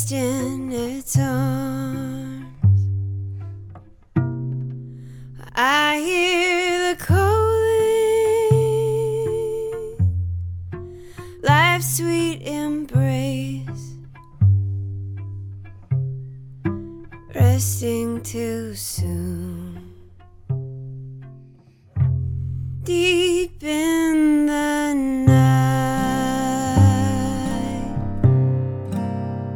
rest in its arms. I hear the calling, life's sweet embrace, resting too soon. Deep in